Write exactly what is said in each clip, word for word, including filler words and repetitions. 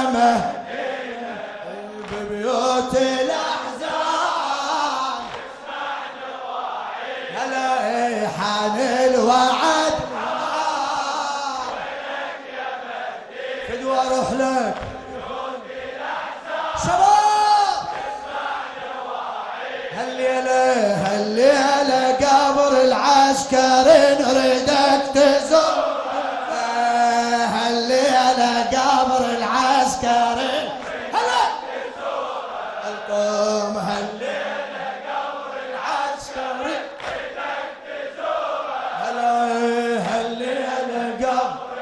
مهدينا ببيوت الأحزان تسمع نواعي هلا حان الوعد وينك يا مهدينا فدوى اروح لك بيوت الأحزان شباب تسمع نواعي هالليلة هالليلة قبر العسكري نريدك تزور هالليلة قبر العسكري هلا القوم هالليلة قبر العسكري هلا هالليلة قبر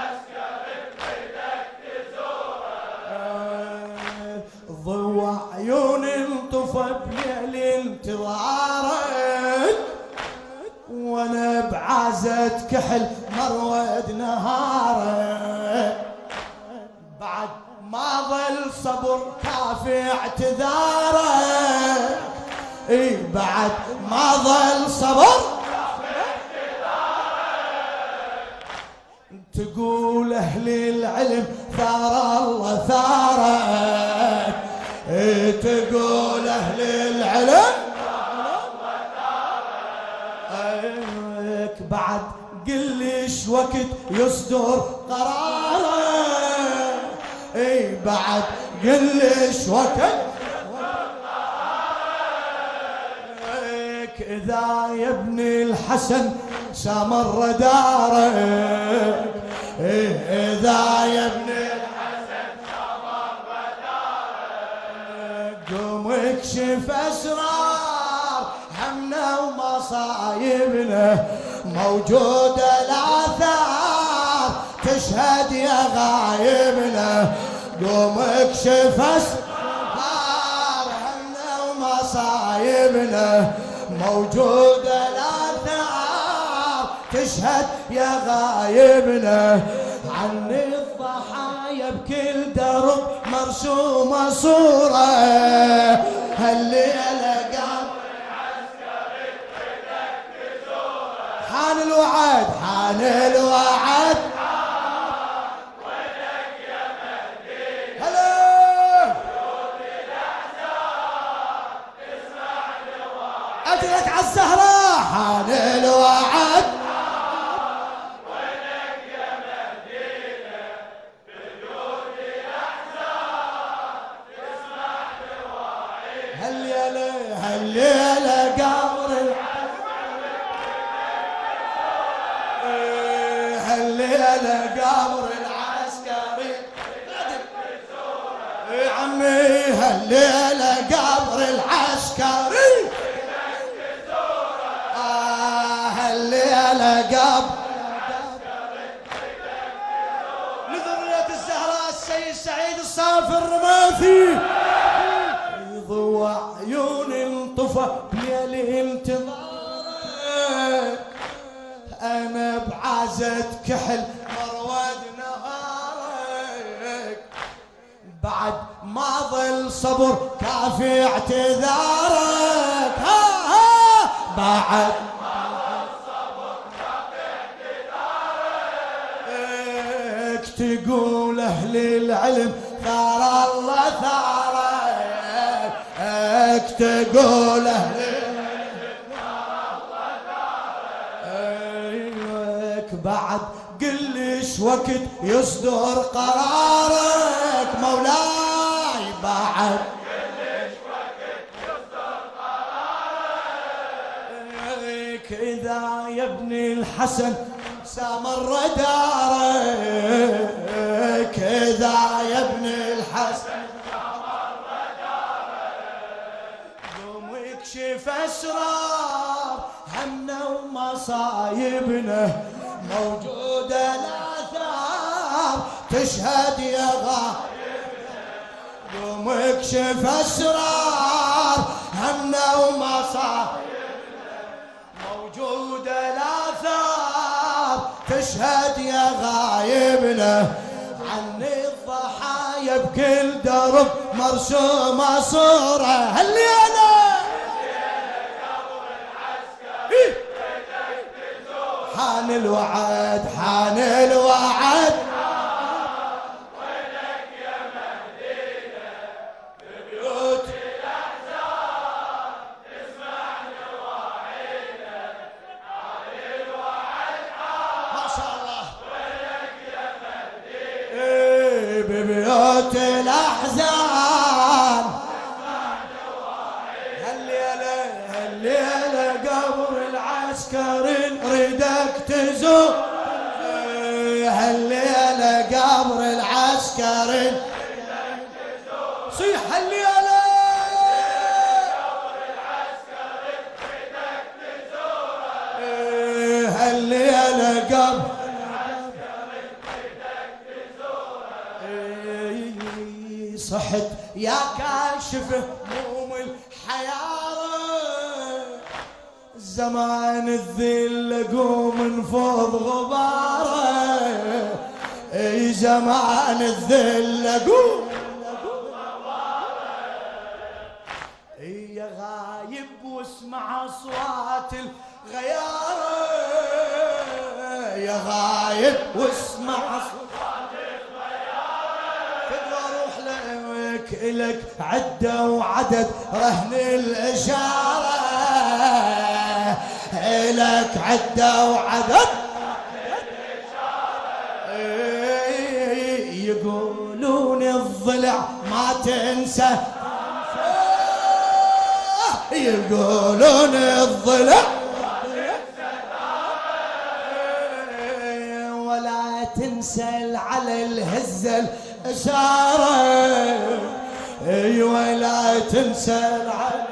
ضوى عيون انطفى بليل انتظارك وانا بعزة كحل مرود نهارك بعد ما ظل صبر كافي اعتذارك اي بعد ما ظل صبر تقول اهل العلم ثار الله ثارك اي تقول اهل العلم ثارك بعد قلش وقت يصدر قرارك اي بعد قلش وقت اذا يا ابن الحسن سامر دارك اذا يا ابن الحسن سامر دارك قوم اكشف اسرار همنا ومصايبنا موجوده الاثار تشهد يا غايبنا قوم اكشف اسرار همنا ومصايبنا موجوده الاثار تشهد يا غايبنا عن الضحايا بكل درب مرسومه صوره هالليله قام حان الوعد حان الوعد وينك يا مهدينا هلا بيوت الأحزان تسمع نواعي ادرك على الزهراء حان الوعد وينك يا مهدينا بيوت الأحزان تسمع نواعي هالليله هالليله قمر إيه، هالليله قمر العسكري يا عمي هالليله قمر العسكري آه هالليله قبر لذرية الزهراء السيد سعيد الصافي الرماثي ضوى عيون انطفى بليل انتظارك انا بعزة كحل مرود نهارك بعد ما ظل صبر كافي اعتذارك ها ها بعد اك تقول اهل العلم ثار الله ثارك اك تقول اهل العلم ثار الله ثارك بعد قلش وقت يصدر قرارك مولاي بعد قلش وقت يصدر قرارك اذا يا ابن الحسن سامر دارك اذا يا ابن الحسن سامر دارك قوم اكشف اسرار همنا ومصايبنا موجوده الاثار تشهد يا غايبنا قوم اكشف اسرار همنا ومصايبنا موجوده الاثار تشهد يا غايبنا عن الضحايا بكل درب مرسومه صوره هالليله حان الوعد حان الوعد وينك يا ببيوت الأحزان هالليلة هالليلة قبر العسكر نريدك تزور هالليلة قبر العسكر صيح هالليلة قبر العسكر نريدك تزور هالليلة قبر صحت يا كاشف هموم الحيارة زمان الذل قوم انفض غباره اي زمان الذل قوم اي يا غايب واسمع اصوات الغياره يا غايب واسمع اصوات إلك عدة وعدد رهن الإشارة إلك عدة وعدد يقولون الضلع ما تنسى يقولون الضلع ولا تنسى على الهزة الإشارة اي ولا تنسى العد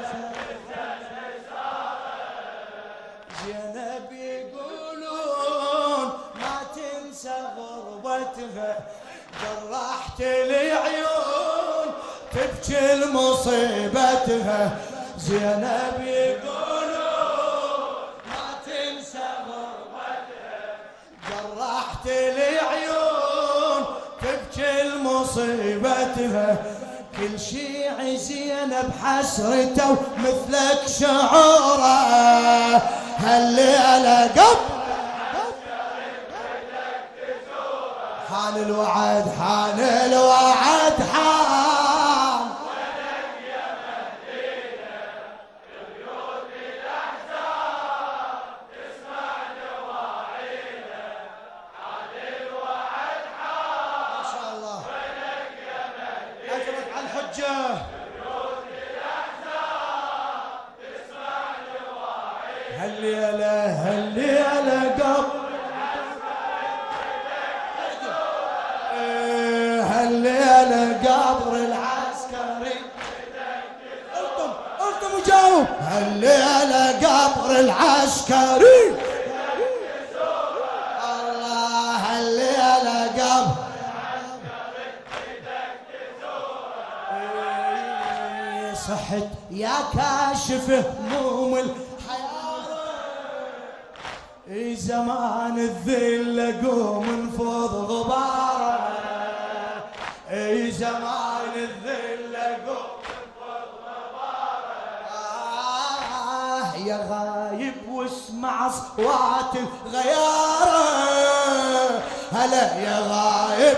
زينب يقولون ما تنسى غربتها جرحت العيون تبكي لمصيبتها زينب يقولون ما تنسى غربتها جرحت العيون تبكي لمصيبتها كل شيء زينب حسرته مثلك شعوره هالليلة قبل حان الوعد حان الوعد حان ولك يا مهدينا ببيوت الأحزان تسمع دواعينا حان الوعد حان ما شاء الله ولك يا مهدينا أجرك على الحجة ببيوت الأحزان تسمع دواعينا هالليلة هالليلة قبل هالليلة قبر العسكري ارطم ارطم وجاوب هالليلة قبر العسكري الله هالليلة قبر صحت يا كاشف هموم الحيارة اي زمان الذل قوم انفض غباره اي زمان الذل قوم انفض غباره آه يا غايب واسمع اصوات الغياره هلا يا غايب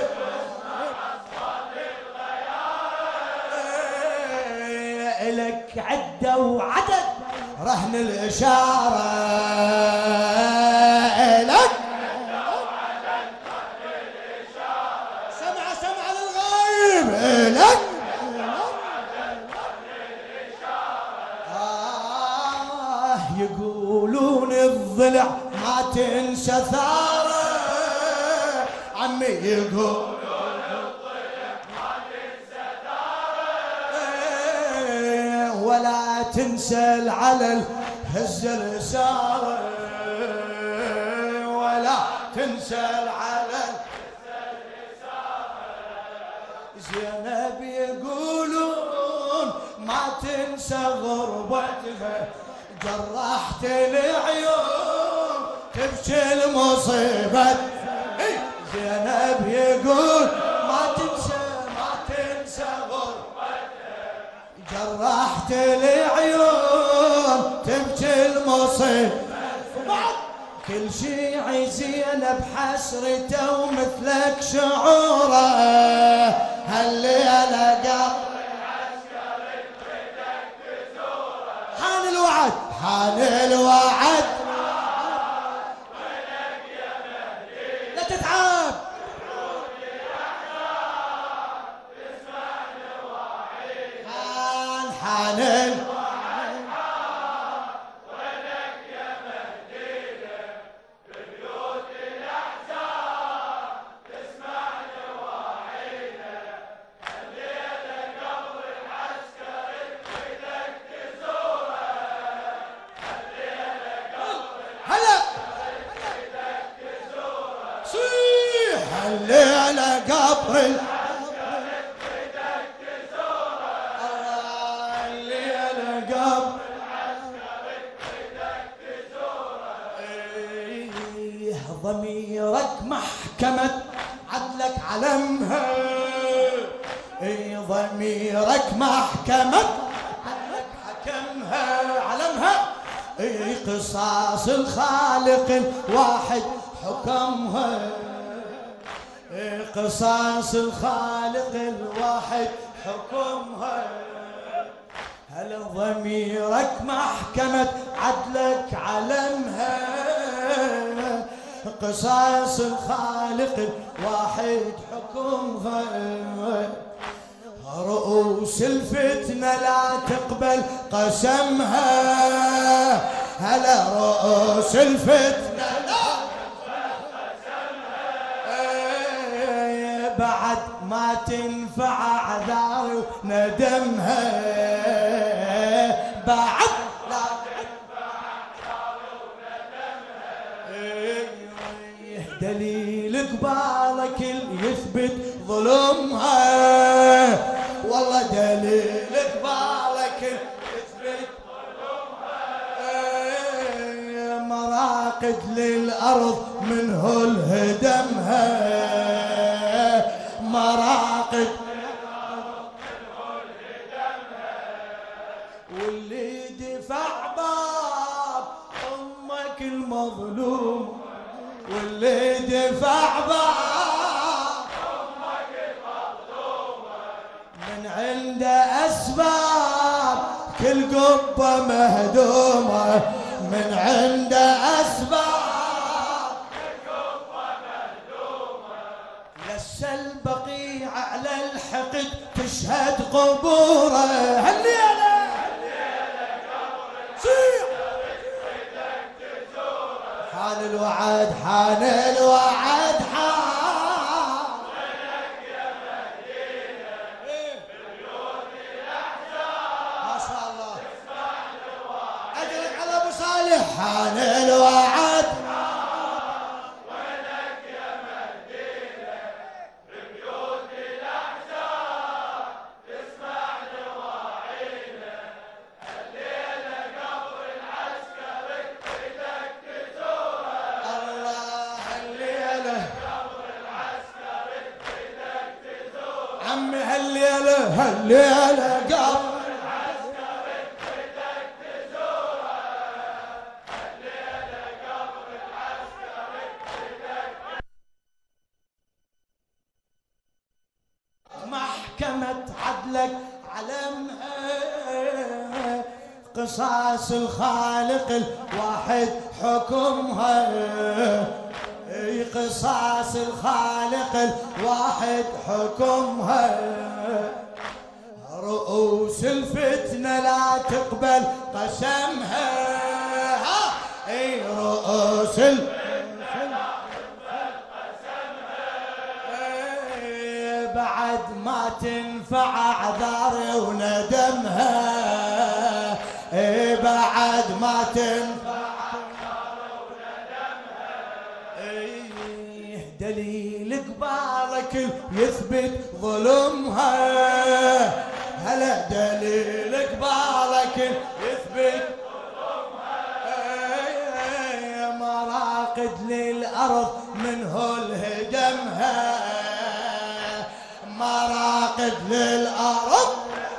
لك عدة وعدد رهن الإشارة لك سمع سمع للغايب لك آه يقولون الضلع ما تنسى ثاره عمي يقول ولا تنسى على الهزة الإشارة ولا تنسى على الهزة الإشارة زينب يقولون ما تنسى غربتها جرحت العيون تبكي المصيبة زينب يقول ما تنسى ما تنسى غربتها جرحت العيون تبكي المصيبة كل شيء زينب حسرته ومثلك شعوره هالليلة قبل العسكر بدك تزوره حان الوعد حان الوعد لا تتعب الليلة قبر الليلة قبر ضميرك محكمة عدلك علمها، اي ضميرك محكمة عدلك حكمها علمها، اي قصاص الخالق الواحد حكمها، اي قصاص الخالق الواحد حكمها. هل ضميرك محكمة عدلك علمها، قصاص الخالق الواحد حكمها. رؤوس الفتنة لا تقبل قسمها، هلا رؤوس الفتنة لا تقبل قسمها، بعد ما تنفع عذار وندمها، بعد لا تنفع عذار وندمها. دليل قبالك اللي يثبت ظلمها، والله دليل قبالك اللي يثبت ظلمها، مراقد للأرض منه الهدمها، مراقد للأرض منه الهدمها. واللي دفع باب أمك المظلوم، واللي دفع باب أمك المظلومة، من عنده أسباب كل قبة مهدومة، من عنده أسباب كل قبة مهدومة. لسه البقيع على الحقد تشهد قبوره، هالليلة حان الوعد حان الوعد حان، وينك يا مدينة ببيوت الأحزان، ما شاء الله اسمع الوعد أجرك على أبو صالح. حان الوعد حان، وينك يا مدينة ببيوت الأحزان، اسمع لواعينا الليلة قبر العسكري بدك تزوره، الله الليلة قبر العسكري بدك تزوره، عمي هالليلة هالليلة قبر العسكري بدك تزوره، الليلة قبر العسكري بدك. محكمة عدلك علمها، قصاص الخالق الواحد حكمها، اي قصاص الخالق الواحد حكمها. رؤوس الفتنة لا تقبل قسمها، اي رؤوس الفتنة لا تقبل قسمها، بعد ما تنفع عذار وندمها، بعد ما تنفع عذار وندمها. دليل قبالك يثبت ظلمها، هلا دليل قبالك يثبت ظلمها، مراقد للأرض منه الهدمها، مراقد للأرض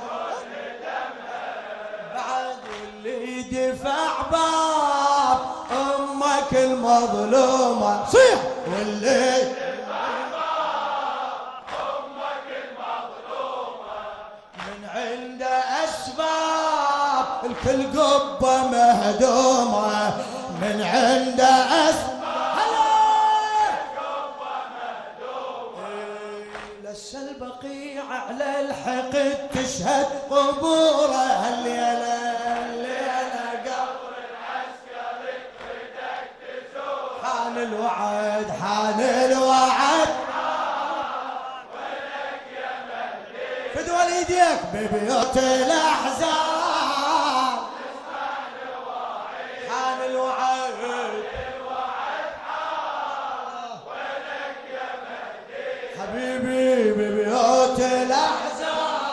بعد اللي دفع باب أمك المظلومة، صيح واللي دفع باب أمك المظلومة، من عنده أسباب الكل قبة مهدومة، من عنده أسباب لسه البقيع على الحقد تشهد قبوره، هالليلة الليلة قبر العسكري بدك تزوره، حان الوعد حان الوعد حان، وينك يا مهدي فدوى ايديك ببيوت الأحزان، اسمع لواعينا حان الوعد الوعد حان، وينك يا مهدي حبيبي ببيوت الأحزان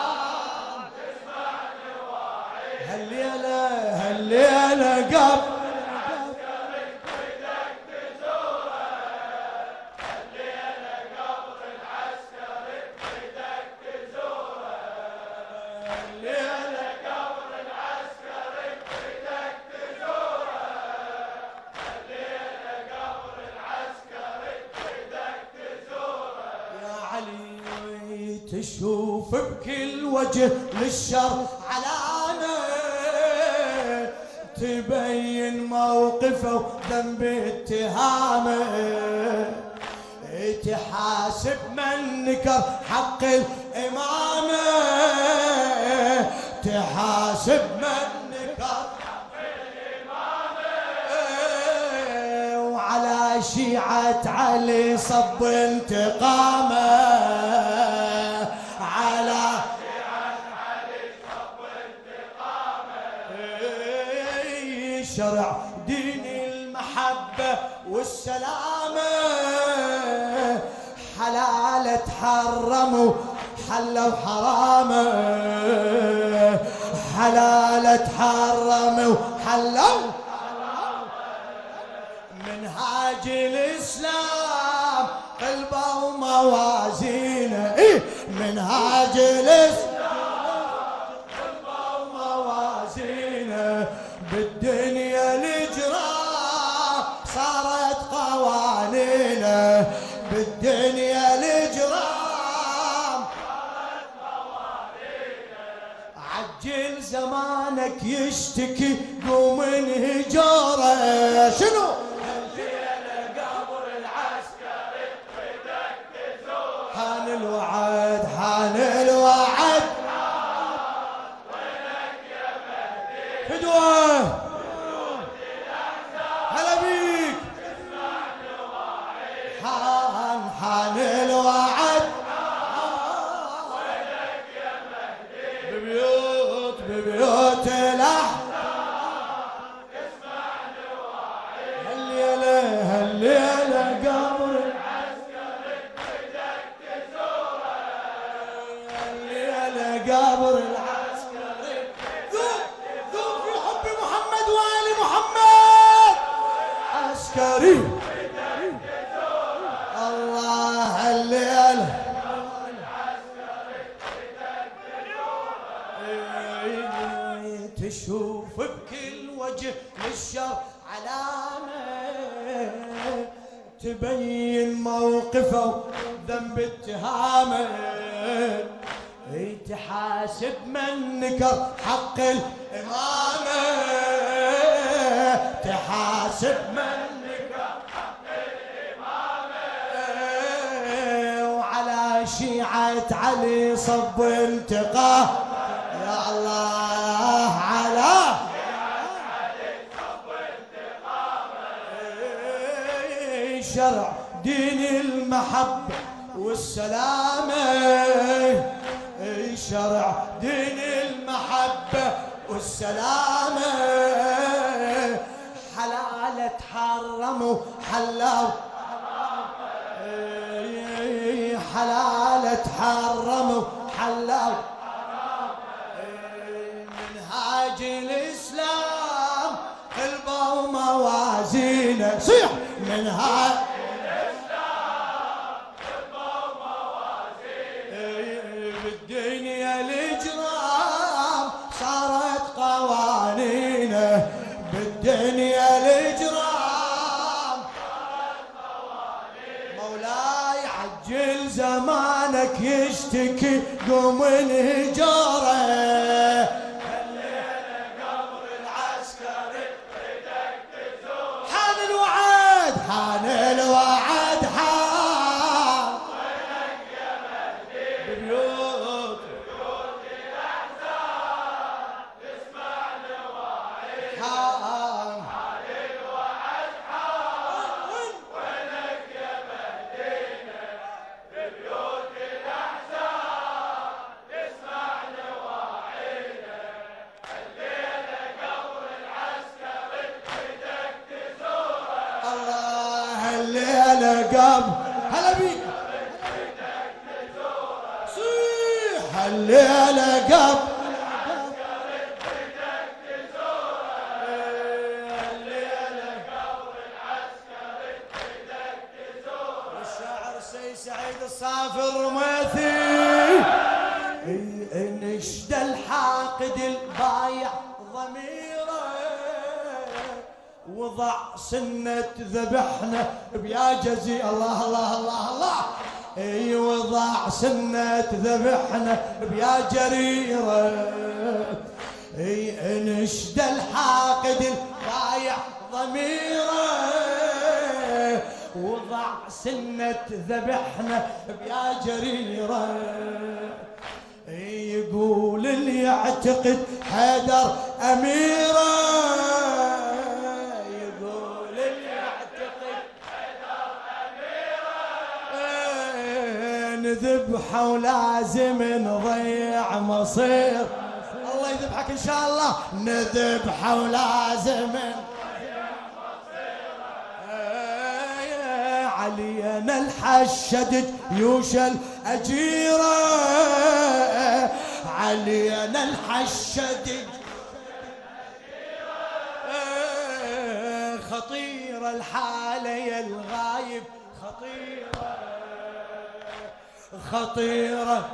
هالليلة هالليلة قبل تشوف بكل وجه للشر علامة تبين موقفه وذنب اتهامه تحاسب من نكر حق الإمامة تحاسب من نكر حق الإمامة وعلى شيعة علي صب انتقامه شرع دين المحبة والسلامة حلال تحرموا حلوا حرامه حلال تحرموا حلوا منهاج الإسلام قلبه وموازينه إيه منهاج الإسلام قلبه وموازينه بالدنيا الإجرام صارت قوانينه بالدنيا الإجرام صارت قوانينه عجل زمانك يشتكي قوم انهجاره شنو؟ الليلة قبر العسكري بدك تزور حان الوعد حان الوعد فدوة هلا بيك حان حان الوعد وينك يا مهدي ببيوت ببيوت الأحزان اسمعني وعيد هالليلة هالليلة قبر العسكري بدك تزوره هالليلة قبر العسكري عسكري الله الليل تشوف بكل وجه للشر علامة تبين موقفه ذنب اتهامه تحاسب من نكر حق الإمامة تحاسب من شيعة علي صب انتقاه يا الله على شيعة علي صب انتقامه شرع دين المحبة والسلامة شرع دين المحبة والسلامة حلال تحرموا حلوا حلال تحرموا حلوا منهاج الإسلام قلبه وموازينه صيح منهاج الإسلام قلبه وموازينه بالدنيا الإجرام صارت قوانينه بالدنيا الإجرام عجل زمانك يشتكي قوم انهجاره الليلة قبر العسكري بدك تزور حان الوعد حان الوعد حان وينك يا مهدي ببيوت ببيوت الأحزان تسمعني وعيد حان حان الوعد حان وينك يا مهدي ببيوت الأحزان تسمعني وعينه الليلة قبر العسكري بدك تزوره الله الليلة قبر هلا بيك هالليلة قبل سعيد الصافر رميثي نشد الحاقد البايع ضميره وضع سنة ذبحنا بيا جزي الله الله الله الله اي وضع سنة ذبحنا بيا جريرة اي نشد الحاقد البايع ضميره وضع سنة ذبحنا بيا جريرة يقول اللي يعتقد حيدر أميرة يقول اللي يعتقد حيدر أميرة نذبحه ولازم نضيع مصير الله يذبحك إن شاء الله نذبحه ولازم علينا الحشد جيوش الأجيرة علينا الحشد خطيرة الحالة يا الغايب خطيرة خطيرة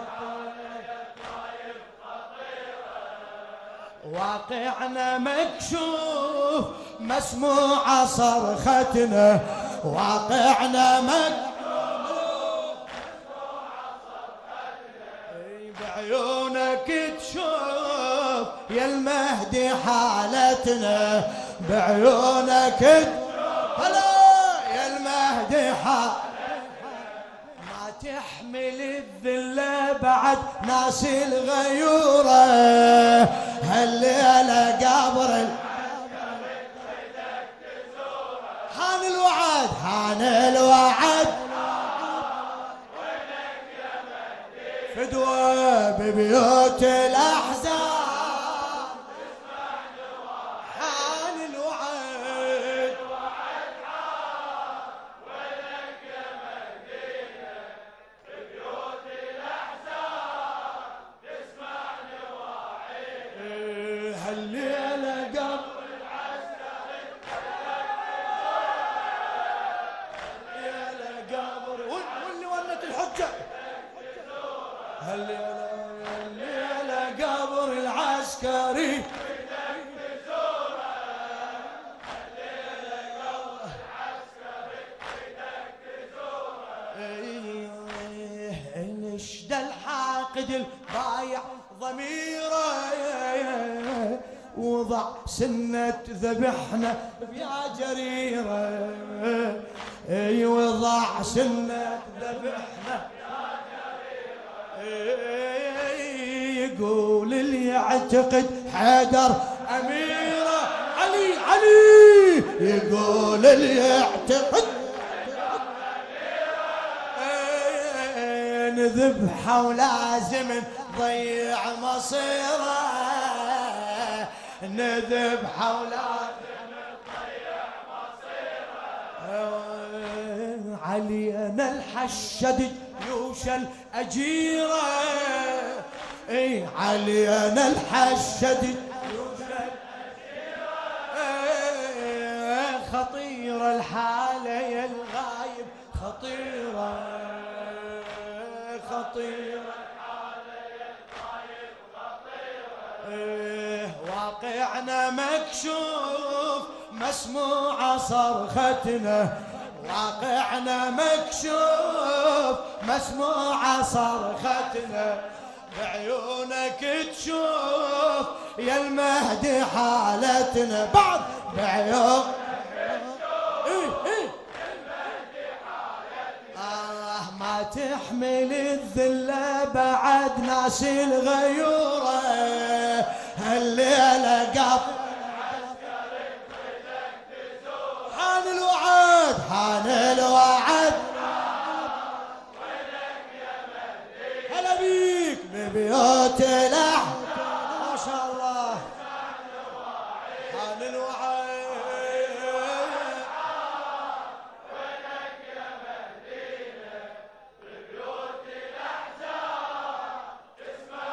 واقعنا مكشوف مسموعة صرختنا واقعنا مكشوف مسموعة صرختنا بعيونك تشوف يا المهدي حالتنا بعيونك تشوف هلا يا المهدي حالتنا ما تحمل الذلة بعد ناس الغيورة هالليلة قبر حان الوعد حان الوعد فدوى ببيوت الأحزان حان الوعد ولك يا مدينة ببيوت الأحزان تسمع نواعي هالليلة قبل هالليلة قبر العسكري نشد الحاقد البايع ضميره وضع سنة ذبحنا بيا جريرة اي وضع سنة ذبحنا يقول اللي يعتقد حيدر أميرة علي علي يقول اللي يعتقد نذبحه ولازم نضيع مصيره نذبحه ولازم نضيع مصيره علينا الحشد جيوش الأجيرة اي علينا الحشد جيوش الأجيرة خطيرة الحالة يا الغايب خطيرة خطيرة الحالة يا الغايب خطيرة واقعنا مكشوف مسموعة صرختنا واقعنا مكشوف مسموعة صرختنا بعيونك تشوف يا المهدي حالتنا بعد بعيونك إيه إيه آه ما تحمل الذلة بعد ناس الغيورة هالليلة قبل حان الوعد حان الوعد هلا بيك ببيوت الأحزان ما شاء الله حان الوعد ولك يا مدينة ببيوت الأحزان تسمع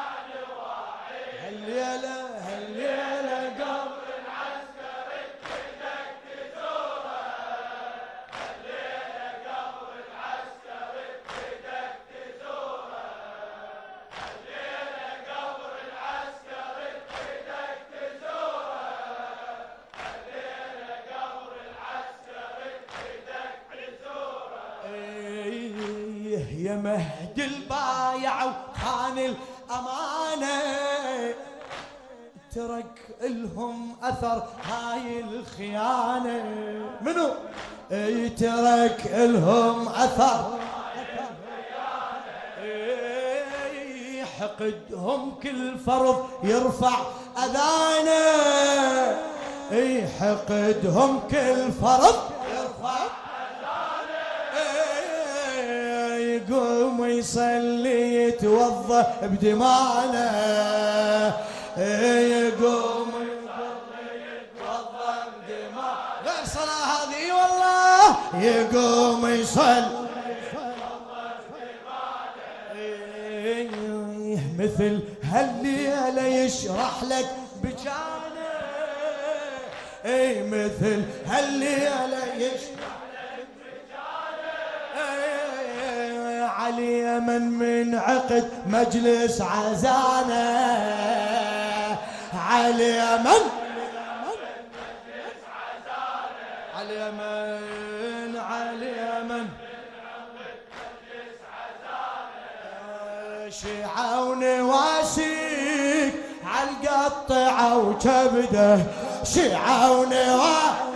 يا مهدي البايع وخان الأمانة ترك لهم أثر هاي الخيانة. منو؟ اي ترك لهم أثر اي حقدهم كل فرض يرفع أذانه. اي حقدهم كل فرض يرفع يقوم يصلي يتوضا بدمانه. يقوم يصلي يتوضا بدمانه غير صلاة هذه والله. يقوم يصلي مثل هالليلة يشرح لك بجانه. اي مثل هالليلة يشرح علي من من عقد مجلس عزانه. علي من علي من علي من شيعة ونواسيك عالقطعة وكبده. شيعة ونواسيك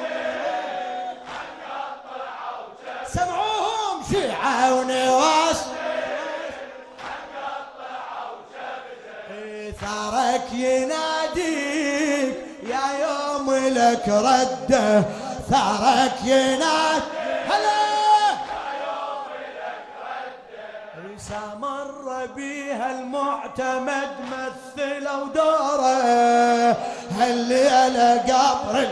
سمعوهم. شيعة ونواس ثارك يناديك يا يوم لك رده. ثارك يناديك هلا يا يوم لك رده. سامر بيها المعتمد مثله ودوره. هالليلة قبر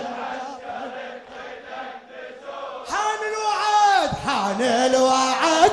حان الوعد. حان الوعد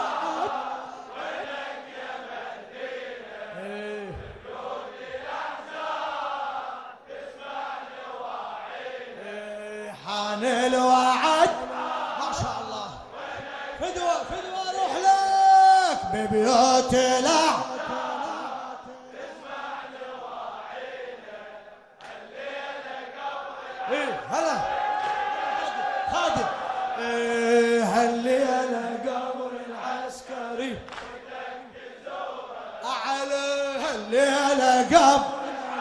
وينك يا مهدينا بجود الأحزان تسمع نواحينا. حان الوعد ما شاء الله. فدوة فدوة روح لك ببيوت الأحزان تسمع نواحينا. الليلة قبر هلا خادم. هالليلة قبر العسكري أعلى. هالليلة قبر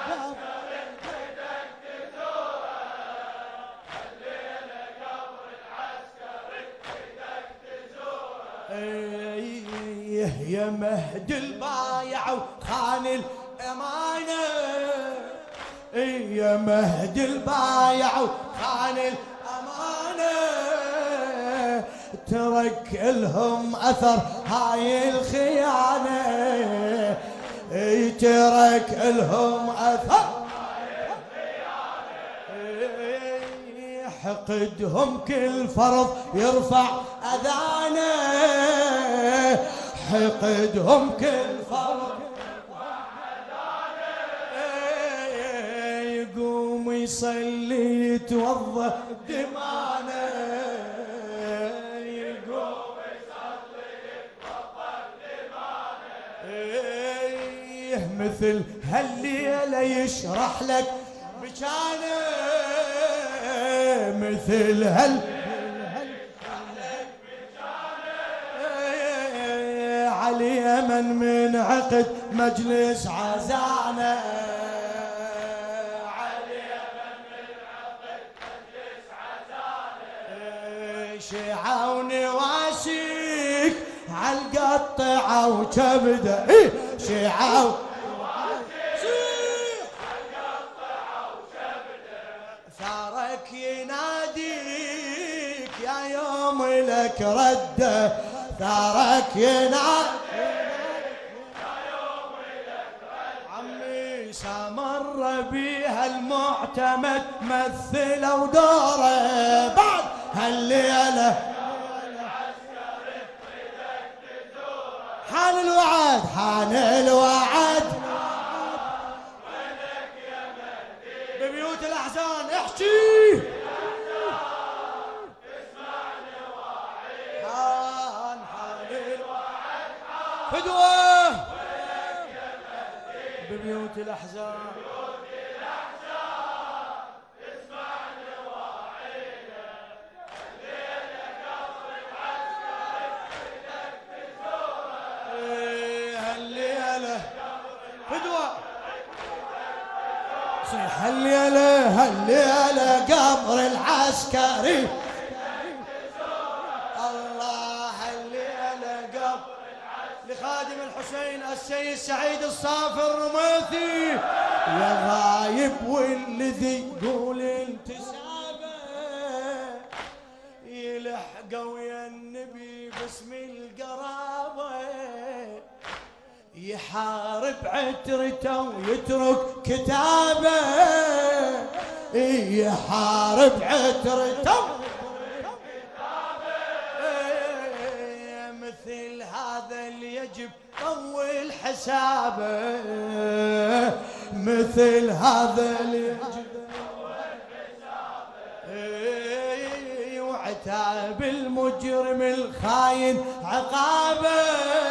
يا مهدي البايع وخان الأمانة. يا مهدي البايع وخان الأمانة ترك لهم أثر هاي الخيانة. ترك لهم أثر هاي الخيانة. حقدهم كل فرض يرفع أذانه. حقدهم كل فرض يرفع أذانه. يقوم يصلي يتوضا دمانه. يقوم يصلي يتوضا دمانه. مثل هالليلة يشرح لك بجانه. مثل هال علي من من عقد مجلس عزانه. علي من من عقد مجلس عزانه. شيعة ونواسيك عالقطعة وكبده. شيعة ونواسيك عالقطعة وكبده. ثارك يناديك يا يوم لك رده. ثارك يناديك يا يوم لك رده. عمي سامر بيها المعتمد مثله ودوره. بعد هالليلة حان الوعد. حان الوعد وينك يا مهدي ببيوت الأحزان. احكي فدوة ببيوت الأحزان. اسمع نواحينا. الليلة قبر العسكري هالليلة هالليلة قبر العسكري الله هالليلة قبر لخادم الحسين السيد سعيد الصافي الرميثي يا غايب والذي يقول انتسابه يلحق ويا النبي باسم القرابه يحارب عترته ويترك كتابه يحارب عترته مثل هذا اللي يجب طول حسابه مثل هذا اللي يجب طول حسابه وعتاب المجرم الخاين عقابه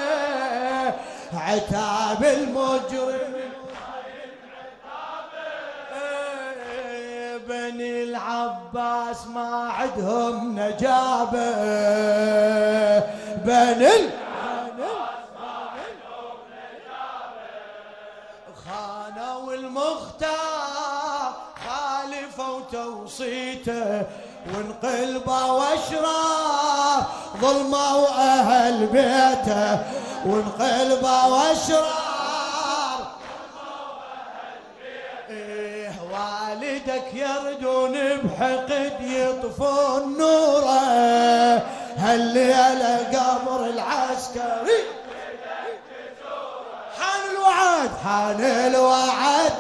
عتاب المجرم الخاين عقابه بني العباس ما عندهم نجابه بني العباس ما عندهم نجابه خانوا المختار خالفوا توصيته وانقلبوا واشرار ظلموا اهل بيته وانقلبوا واشرار ظلموا اهل بيته إيه والدك يردون بحقد يطفون نوره هالليله قبر العسكري حان الوعد حان الوعد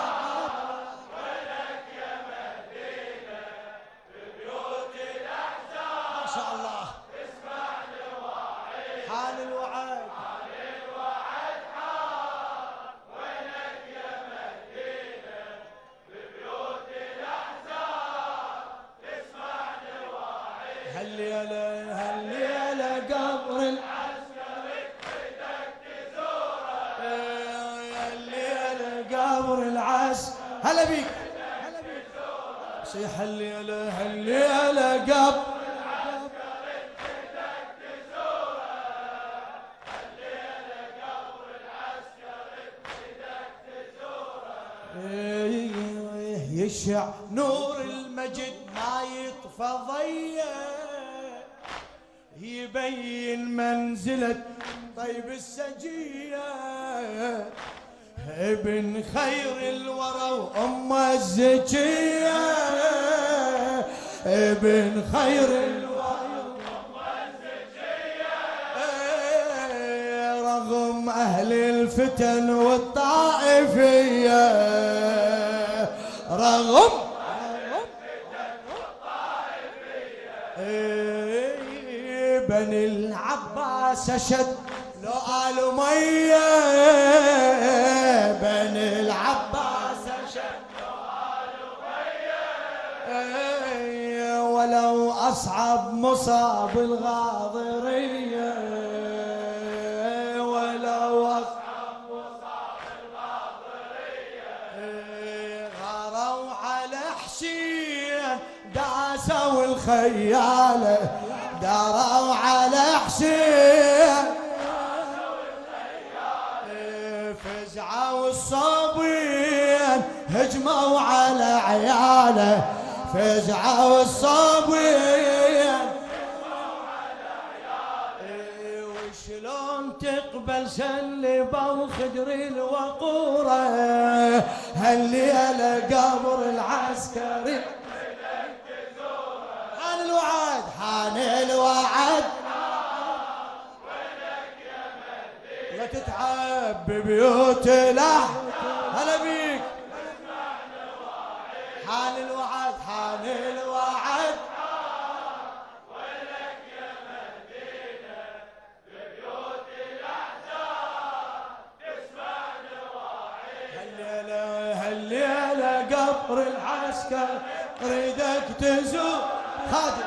هالليلة هالليلة قبر العسكري بدك تزوره هالليلة قبر العسكري هلا بيك هلا بيك صيح هالليلة هالليلة قبر العسكري بدك تزوره هالليلة قبر العسكري بدك تزوره يشع نور المجد ما يطفى ضيه يبين منزلة طيب السجية ابن خير الورى وأمه الزكية ابن خير الورى وأمه الزكية رغم أهل الفتن والطائفية رغم بني العباس أشد لو آل مية بني العباس أشد لو آل مية ولو أصعب مصاب الغاضرية ولو أصعب مصاب الغاضرية غاروا على حسين داسوا الخيالة داروا على حسين فزعوا الصابين هجموا على عياله فزعوا الصابين وشلون تقبل سلبوا خدر الوقوره هالليله قبر العسكري حان الوعد حان الوعد لا تتعب ببيوت لح هلا بيك حان الوعد حان الوعد ولك يا مدينة ببيوت الأحزاب تسمع نواعي هالليلة هالليلة قبر العسكر ريدك تزور خادم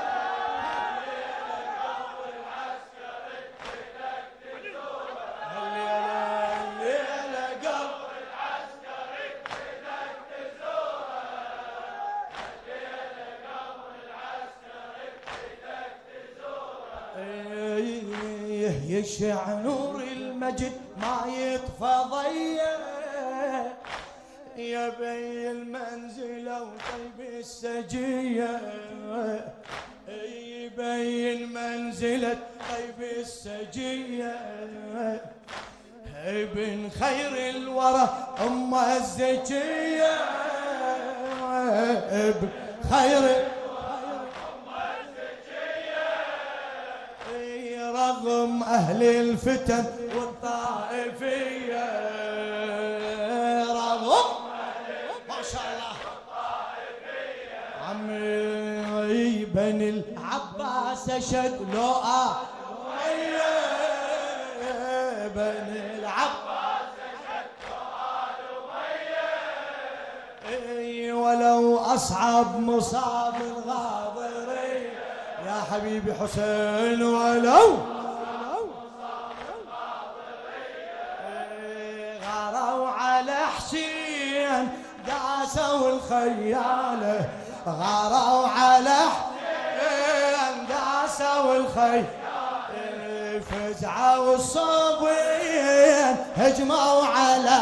يشع نور المجد ما يطفى ضيه يبي المنزلة وطيب السجية، يبين منزلة طيب السجية، ابن خير الورى أم الزكية، ابن خير أم الزكية، رغم أهل الفتن والطائفية، رغم ما شاء الله عمي بني العباس أشد لؤى، بني العباس أشد لؤى، ولو أصعب مصاب الغاضري يا حبيبي حسين، ولو غاروا على حسين داسوا الخيالة، غاروا على حسين داسوا الخيالة، فزعوا الصبيان هجموا على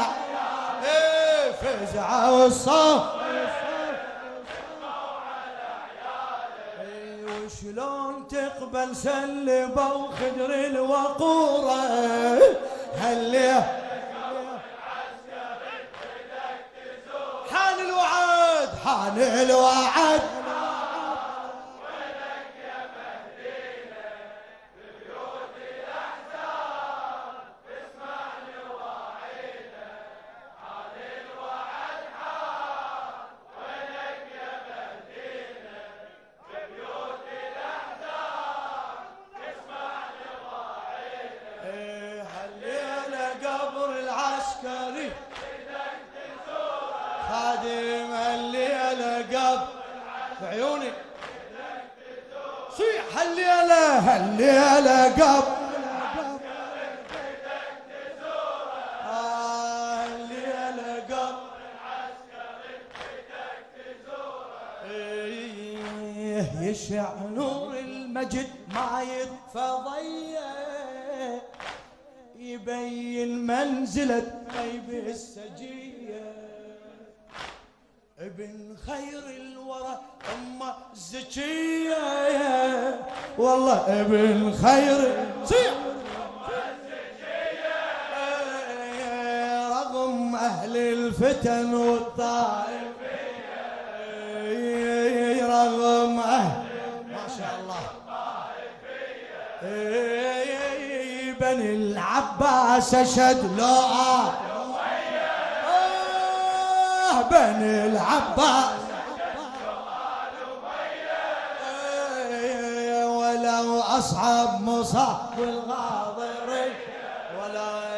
فزعوا الصبيان هجموا على عياله، وشلون تقبل سلبوا خدر الوقوره، هل حان الوعد حان الوعد وينك يا مهدينا ببيوت الأحزان اسمع نواعينا، حان الوعد حان وينك يا مهدينا ببيوت الأحزان اسمع نواعينا، هالليلة قبر العسكري خادم الليلة قبل في عيوني صيح هالليلة هالليلة قبل هالليلة قبل يشع نور المجد ما يطفى ضيه، يبين منزلة طيب السجية، ابن خير الورى أم الزكية، والله ابن خير صيح رغم أهل الفتن والطائفية، رغم أهل ما شاء الله بني العباس أشد لؤى، بني العباس ولو أصعب مصاب الغاضري، ولا